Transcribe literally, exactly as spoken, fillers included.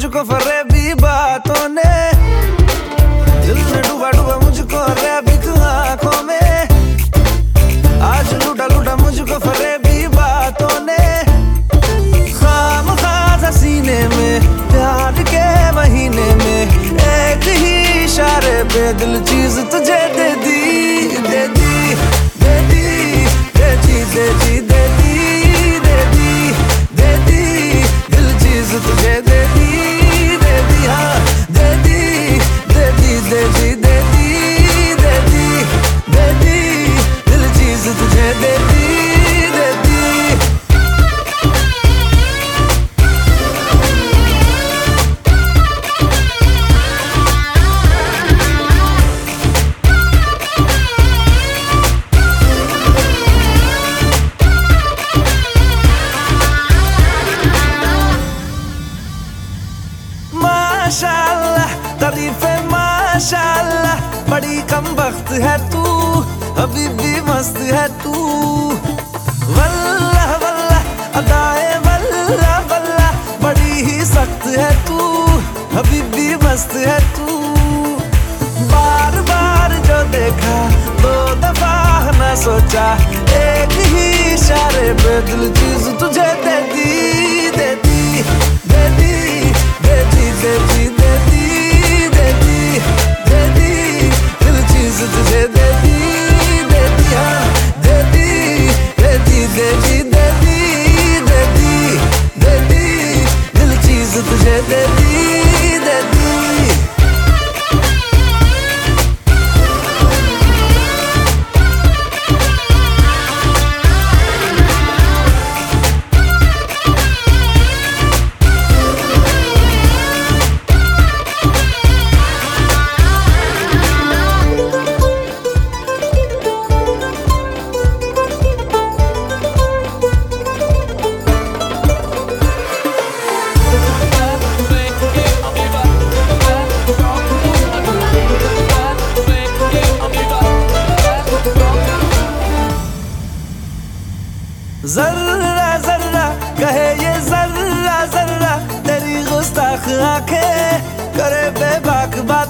मुझको फरेबी बातों ने, दिल में डूबा डूबा मुझको रैबिक आंखों में। आज लूटा लूटा मुझको फरेबी बातों ने, खाम खासा सीने में प्यार के महीने में एक ही इशारे पे दिल चीज तुझे दे दी, दे दी, दे दी, दे दी, दे दी, दे दी, दे दी, दे दी, दिल चीज तुझे दे दी, दे दी, हाँ दे दी, दे दी, दे दी, दे दी, दे दी, दे दी, दिल चीज तुझे दे दी, दे दी। माशाअल्लाह तारीफ़े माशाअल्लाह, बड़ी कम वक्त है तू, अभी भी मस्त है तू। वल्लाह वल्लाह अदाए वल्लाह वल्लाह, बड़ी ही सख्त है तू, अभी भी मस्त है तू। बार बार जो देखा दो दफा न सोचा, एक ही इशारे पे दिल चीज तुझे दे दी, दे दी, दे दी, दे दी, दे दी, दे दी, दे दी, दे दी, दिल चीज तुझे दे दी, दे दी, हाँ दे दी, दे दी, दे दी, दे दी, दे दी, दे दी, दिल चीज तुझे दे दी, दे दी। जर्रा जर्रा कहे ये जर्रा जर्रा, तेरी गुस्ताख आंखें करे बेबाक बात।